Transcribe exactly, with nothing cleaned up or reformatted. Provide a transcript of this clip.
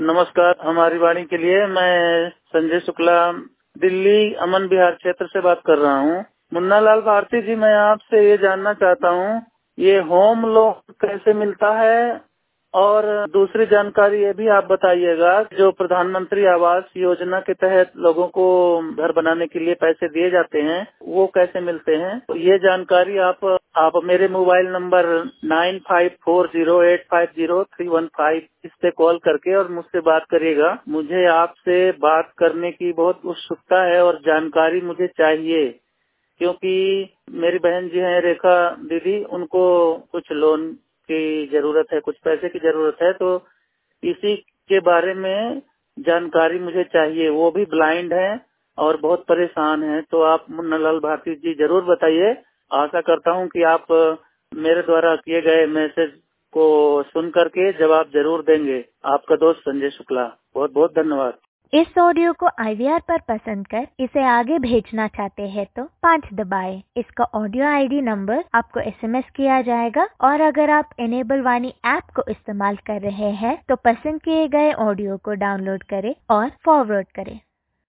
नमस्कार। हमारी वाणी के लिए मैं संजय शुक्ला दिल्ली अमन विहार क्षेत्र से बात कर रहा हूँ। मुन्ना लाल भारती जी, मैं आपसे ये जानना चाहता हूँ, ये होम लोन कैसे मिलता है? और दूसरी जानकारी ये भी आप बताइएगा, जो प्रधानमंत्री आवास योजना के तहत लोगों को घर बनाने के लिए पैसे दिए जाते हैं, वो कैसे मिलते हैं? तो ये जानकारी आप आप मेरे mobile number nine five four zero eight five zero three one five इस पे कॉल करके और मुझसे बात करिएगा। मुझे आपसे बात करने की बहुत उत्सुकता है और जानकारी मुझे चाहिए, क्योंकि मेरी बहन जी हैं रेखा दीदी, उनको कुछ लोन की जरूरत है, कुछ पैसे की जरूरत है, तो इसी के बारे में जानकारी मुझे चाहिए। वो भी ब्लाइंड हैं और बहुत परेशान हैं, तो आप मुन्ना लाल भारती जी जरूर बताइए। आशा करता हूं कि आप मेरे द्वारा किए गए मैसेज को सुन करके जवाब जरूर देंगे। आपका दोस्त संजय शुक्ला। बहुत बहुत धन्यवाद। इस ऑडियो को आई वी आर पर पसंद कर इसे आगे भेजना चाहते हैं तो पाँच दबाएं। इसका ऑडियो आई डी नंबर आपको एस एम एस किया जाएगा, और अगर आप इनेबल वाणी ऐप को इस्तेमाल कर रहे हैं तो पसंद किए गए ऑडियो को डाउनलोड करें और फॉरवर्ड करें।